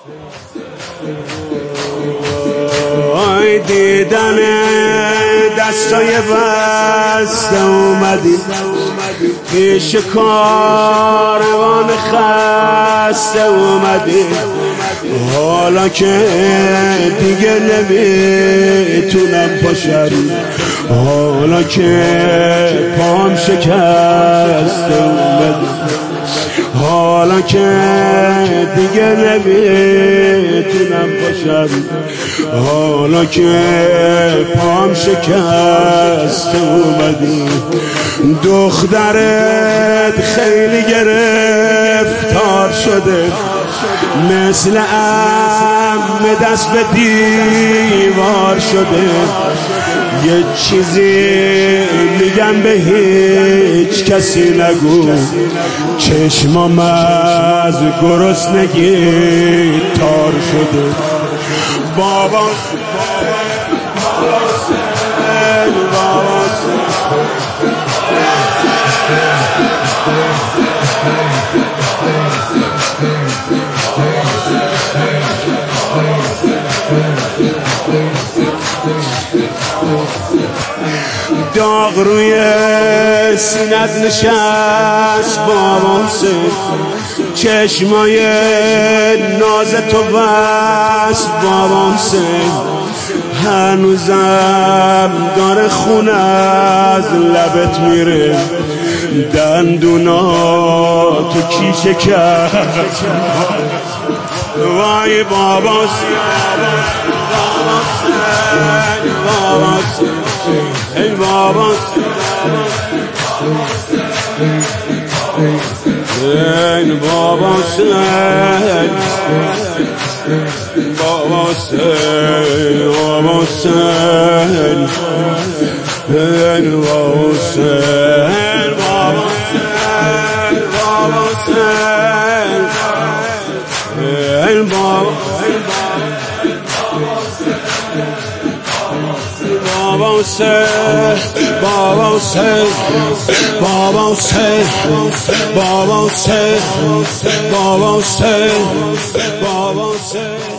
آی دیدن دستای بسته اومدی پیش کاروان خسته اومدی، حالا که دیگه نمیتونم پاشم، حالا که پام شکسته اومدی، حالا که دیگه نمیتونم پاشم، حالا که پام شکسته اومدی. دخترت خیلی گرفتار شده، مثل عمه دست به دیوار شده. یه چیزی میگم به هیچ کسی نگو، چشمام از گرسنگی تار شده. بابا داغ روی سینت نشست بابا حسین، چشمای ناز تو بست بابا حسین. هنوزم داره خون از لبت میره، دندونا تو کیشه کرد. وای بابا حسین، بابا حسین، ای بابا ای بابا حسین، بابا حسین، بابا حسین، ای بابا حسین، بابا حسین، بابا حسین، ای بابا بابا حسین، بابا حسین، بابا حسین، بابا حسین، بابا حسین، بابا حسین.